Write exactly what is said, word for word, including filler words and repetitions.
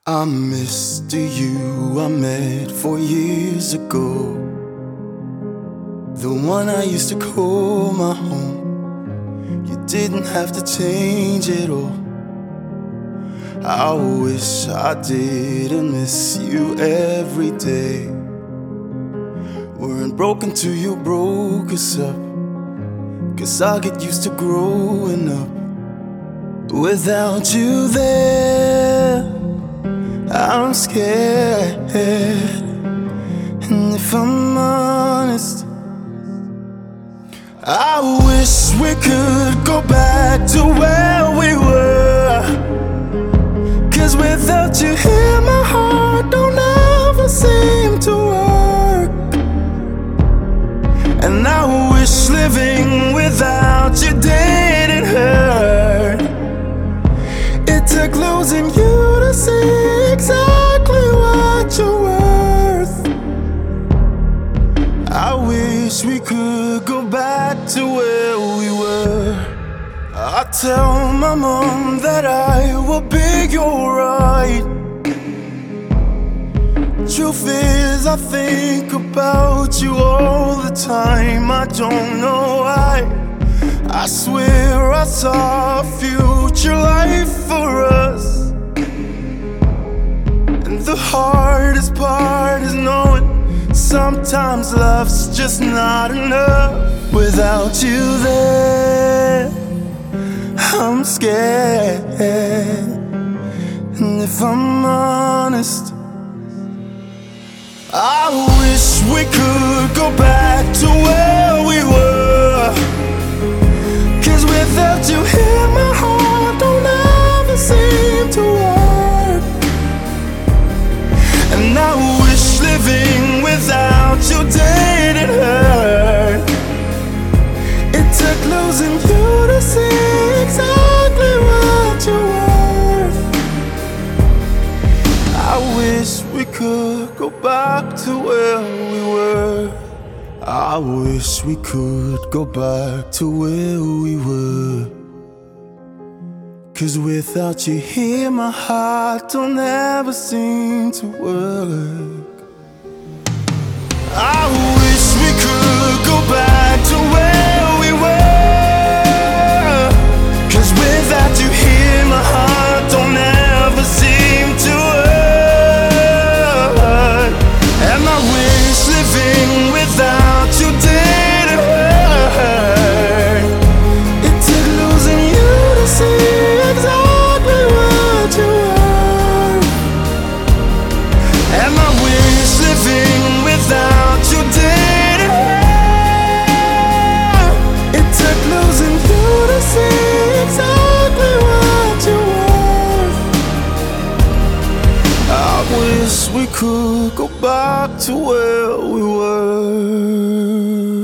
I missed you I met four years ago, the one I used to call my home. You didn't have to change it all. I wish I didn't miss you every day. Weren't broken till you broke us up, 'cause I get used to growing up without you there. I'm scared, and if I'm honest, I wish we could go back to where we were, 'cause without you here my heart don't ever seem to work. And I wish living without you didn't hurt. It took losing you to see exactly what you're worth. I wish we could go back to where we were. I tell my mom that I will be alright. Truth is, I think about you all the time. I don't know why. I swear I saw a future life for us. And the hardest part is knowing sometimes love's just not enough. Without you there, I'm scared. And if I'm honest, I wish we could go back to where we were, 'cause without you here my heart don't ever seem to work. And I wish living without you didn't hurt. It took losing you to see exactly what you're worth. I wish we could go back to where we were. I wish we could go back to where we were, 'cause without you here my heart don't ever seem to work. I wish we could go back to where we were, 'cause without you here my heart don't ever seem to work. And I wish living without you didn't hurt. It took losing you to see exactly what you were. And I wish living without you didn't hurt. It took losing you to see exactly what you were. I wish we could go back to where we were.